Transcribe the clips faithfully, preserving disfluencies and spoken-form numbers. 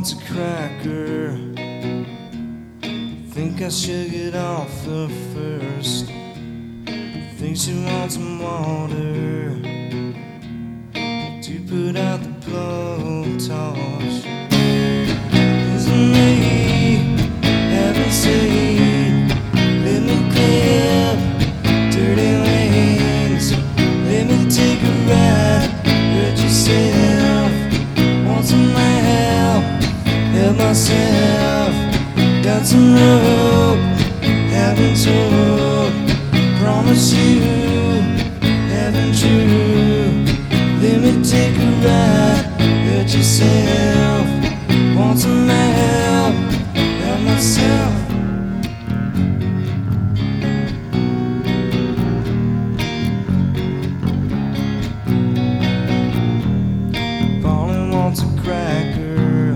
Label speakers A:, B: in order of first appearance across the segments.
A: wants a cracker. Think I should get off her first. Think she wants some water to put out the blowtorch. Isn't me having said, let me clip dirty wings, let me take a ride. Hurt yourself, want some help, help myself. Got some rope, haven't told. Promise you, haven't true. Let me take a ride, hurt yourself. Want some help, help myself. Pauline wants a cracker.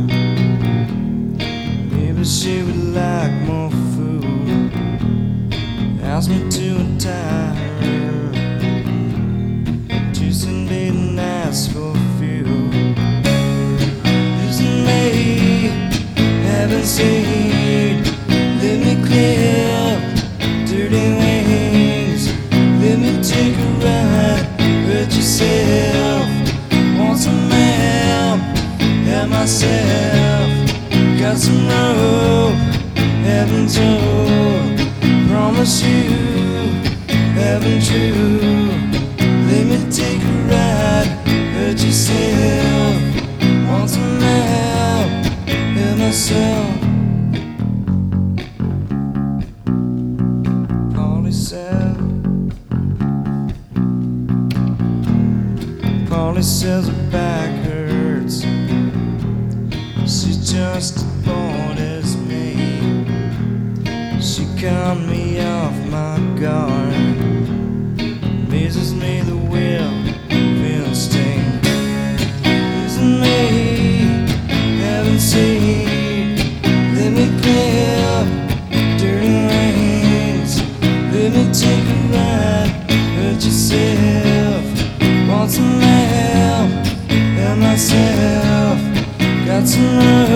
A: Maybe she would like more food. Ask me to untie her. Juice and bait and ask for fuel. Isn't me having said, let me clip dirty wings, let me take a ride. Hurt yourself, want some help, help myself. Got some rope, haven't told. Promise you, haven't true. Let me take a ride, hurt yourself. Want some help, help myself. Polly said, Polly says her back hurts. She's just as bored as me. She cut me off my guard. Amazes me the will of instinct. Isn't me having seen? Let me clip dirty wings, let me take a ride. Hurt yourself, want some help, help myself. Got some